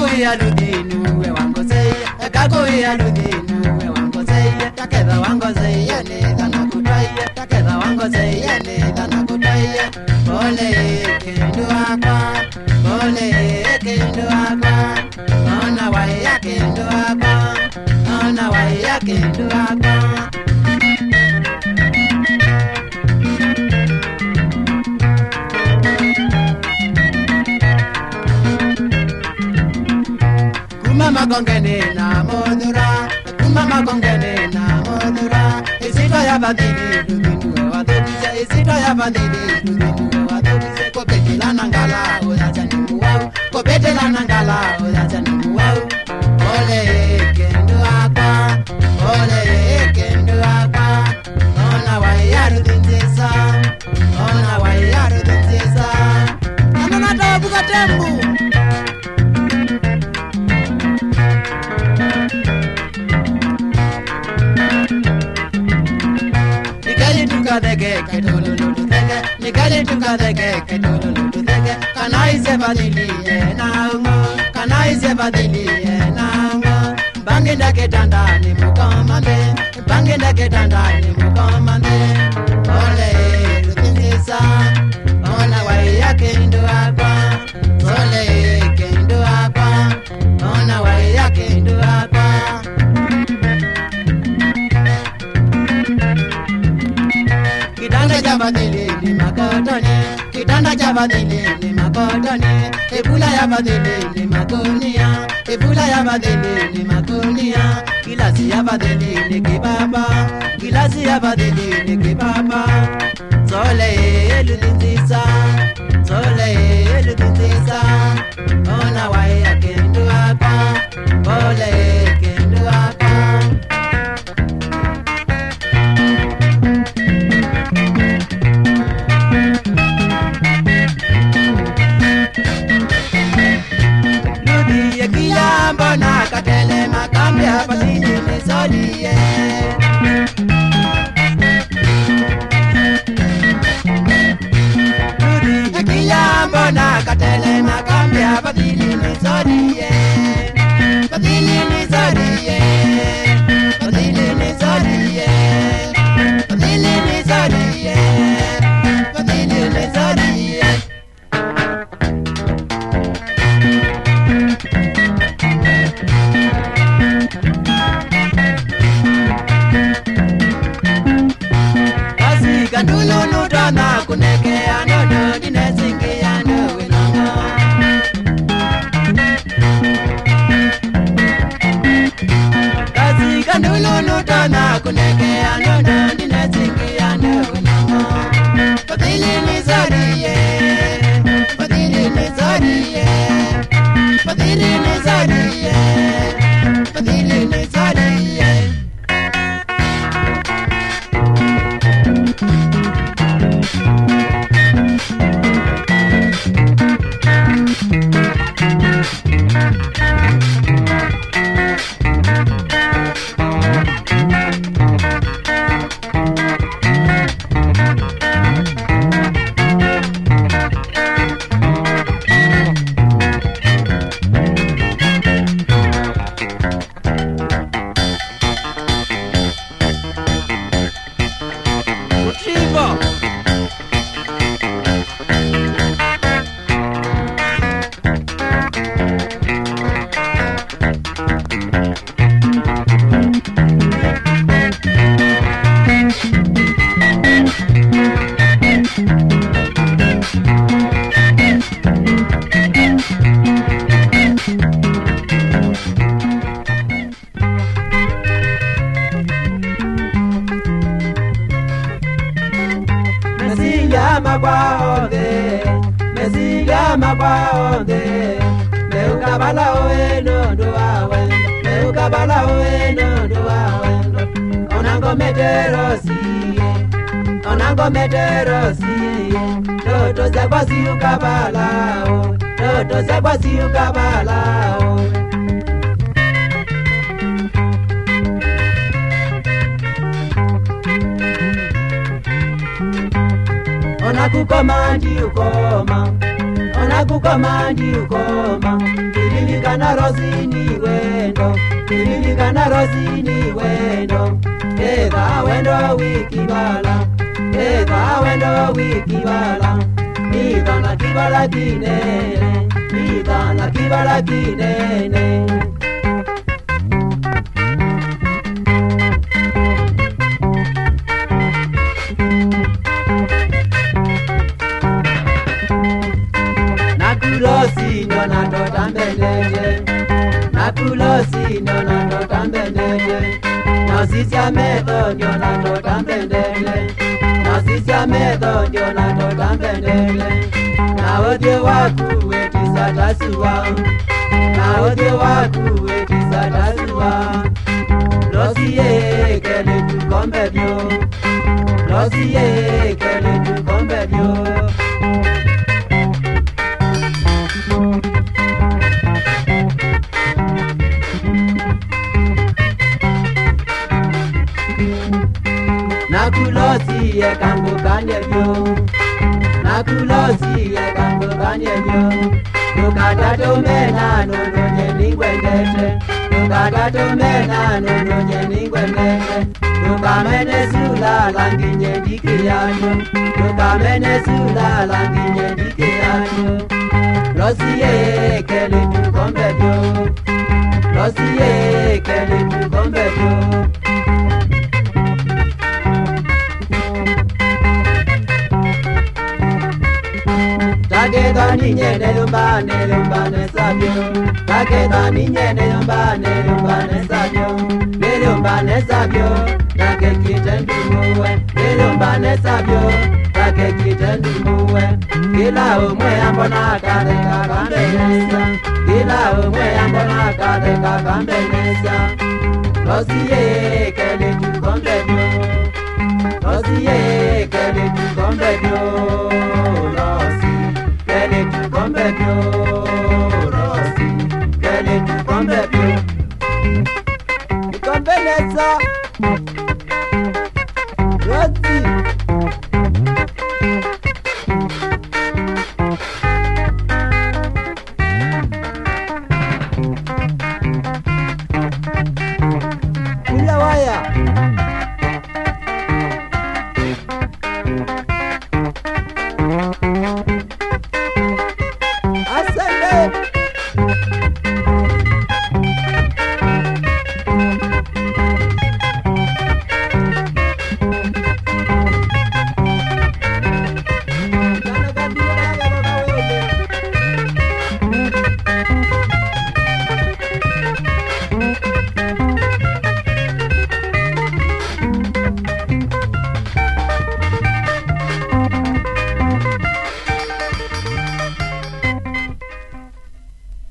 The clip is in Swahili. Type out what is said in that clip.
Kakuya ludinu we wangosei, kakuya ludinu we wangosei, takeda wangosei yani dana kutai, takeda wangosei yani dana kutai. Ole kindu akwa, ole kindu akwa, ona waya kindu akwa, ona waya kindu akwa. Mama gongene na modura, mama gongene na modura. Isito ya badili dudinu wadobise, isito ya badili dudinu wadobise. Kopete la nangala oya jani muwau, kopete la nangala oya jani muwau. Ole kendo akwa, ole kendo akwa. Ona wayaru dinjesa, ona wayaru dinjesa. Amana tabu katembu. Dege ketululu dege, nikali tuka dege ketululu dege. Kanai se badili enango, kanai se badili enango. Banginda ketanda ni mukamande, banginda ketanda ni mukamande. Ole lutinisa, ona waya kendo akwa. Ole kendo akwa, ona waya kendo akwa. Kitanda jabadili ni makotoni, kitanda jabadili ni makotoni. Ebula ya badili ni makonia, ebula ya badili ni makonia. Gilasi ya badili ni kibaba, gilasi ya badili ni kibaba. Sole ludinzisa, sole ludinzisa. Ona waya kendo akwa, ole kendo akwa. Mbona katele makambi hapa nini nisodie. Ludi ekia mbona katele makambi hapa nini nisodie. Badili nisodie, badili nisodie, badili nisodie, badili nisodie. Kandulu nudana kuneke anono dinesingi ano winongo. Kasi kandulu nudana kuneke anono dinesingi ano winongo. Badili nizariye, badili nizariye, badili nizariye, badili nizariye. Mesiga magwaonde, meukabala oeno doa wendo, meukabala oeno doa wendo. Onango meterosie, toto zakwasi ukabala o, toto zakwasi ukabala o. Onakukomandi ukoma, onakukomandi ukoma. Kirilika Tiririkana Rosini wendo, tiririkana Rosini wendo. Eda wendo wikibala, eda wendo wikibala. Nidana kibala kinene, nidana kibala kinene. Nakulosi no nato tambeleje, nakulosi no nato tambeleje. Nasisia medo no nato tambeleje, nasisia medo no nato tambeleje. Na ode waku etisa tasua, na ode waku etisa tasua. Losie kele tu kombebio, losie kele tu kombebio. Nakulosi e kambo kanyebio, nakulosi e kambo kanyebio. Nukata tomena nono nyeningwendete, nukata tomena nono nyeningwendete. Nukamene sula langi nyendikiyayo, nukamene sula langi nyendikiyayo. Losie kele tu kombebio, losie kele tu kombebio. Takeda niñe ne lumbane sabio. Takeda niñe ne lumbane sabio. Take kitendu muwe, ne lumbane sabio. Take kitendu muwe. Kila umwe ambona kade kakambelesa. Kila umwe ambona kade kakambelesa. Losie kele tu kombebio. Losie kele tu kombebio. Kele tu kombebio, Rosi, kele tu kombebio. Kombeleza.